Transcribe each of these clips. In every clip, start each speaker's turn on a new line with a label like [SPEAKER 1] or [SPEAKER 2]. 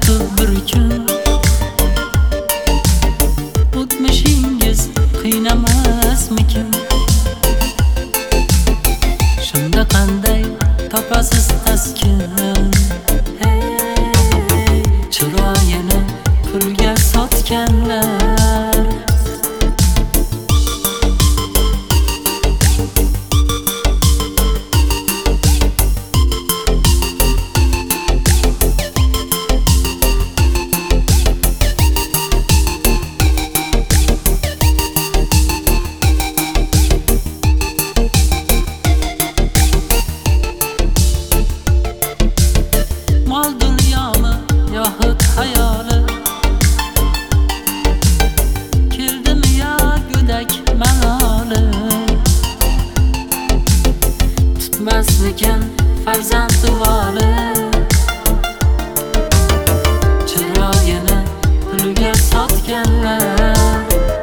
[SPEAKER 1] kelmasu bir kun. O'tmishingiz qiynamasmikin? Shunda qanday topasiz taskin? Hey, chiroyini pulga sotganlar. Mol dunyomi yoxud hayoli? Keldimi yo go'dak maloli? Tutmasmikan farzand duvoli? Chiroyini pulga sotganlar.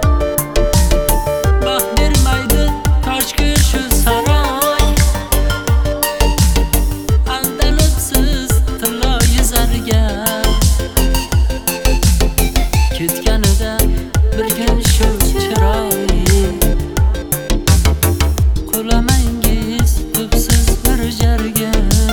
[SPEAKER 1] Baxt bermaydi koshki shu saroy. Aldanibsiz tilla yuzarga. Ketganida bir kun shu chiroy. Qo'lamangiz tubsiz bir jarga.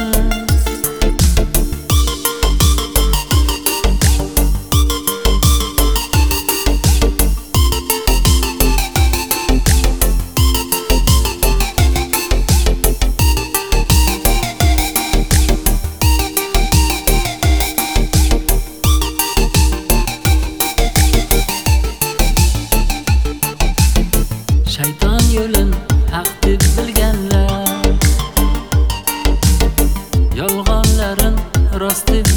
[SPEAKER 1] Shayton yo'lin haq deb bilganlar, yolg'onlarin rost deb